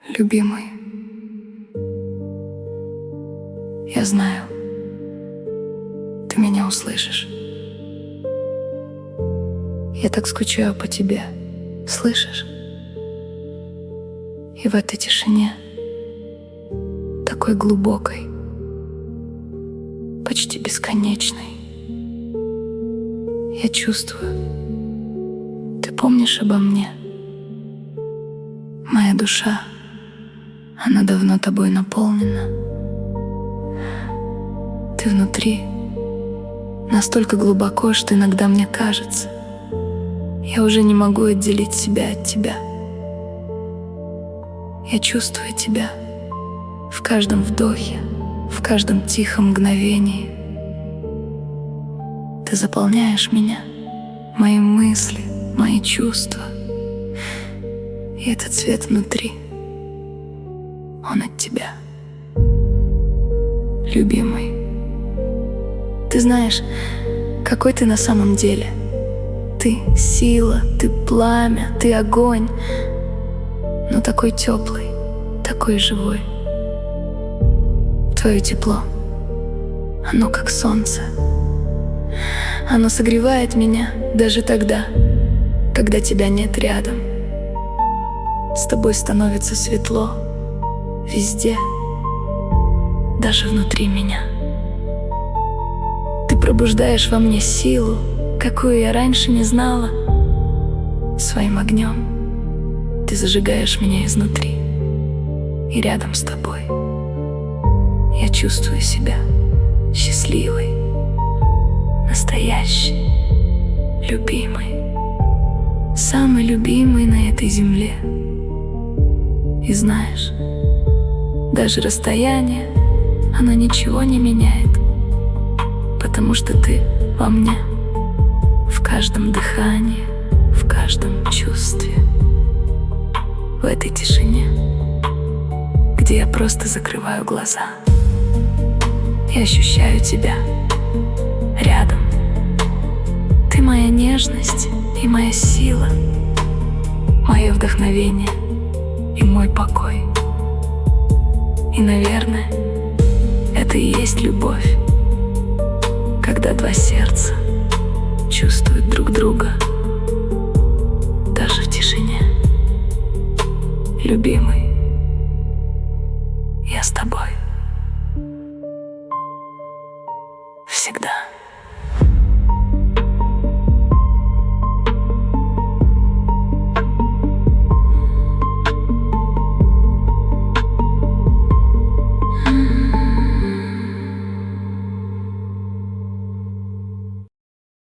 Любимый, я знаю, ты меня услышишь. Я так скучаю по тебе, слышишь? И в этой тишине, такой глубокой, почти бесконечной, я чувствую, ты помнишь обо мне. Моя душа, она давно тобой наполнена. Ты внутри настолько глубоко, что иногда мне кажется, я уже не могу отделить себя от тебя. Я чувствую тебя в каждом вдохе, в каждом тихом мгновении. Ты заполняешь меня, мои мысли, мои чувства. И этот свет внутри, он от тебя. Любимый, ты знаешь, какой ты на самом деле. Ты сила, ты пламя, ты огонь, но такой теплый, такой живой. Твое тепло, оно как солнце. Оно согревает меня даже тогда, когда тебя нет рядом. С тобой становится светло везде, даже внутри меня. Ты пробуждаешь во мне силу, какую я раньше не знала. Своим огнем ты зажигаешь меня изнутри. И рядом с тобой я чувствую себя счастливой, настоящей, любимой, самой любимой на этой земле. И знаешь, даже расстояние, оно ничего не меняет, потому что ты во мне, в каждом дыхании, в каждом чувстве, в этой тишине, где я просто закрываю глаза. Я ощущаю тебя рядом. Ты моя нежность и моя сила, мое вдохновение и мой покой. И, наверное, это и есть любовь, когда два сердца чувствуют друг друга, даже в тишине. Любимый,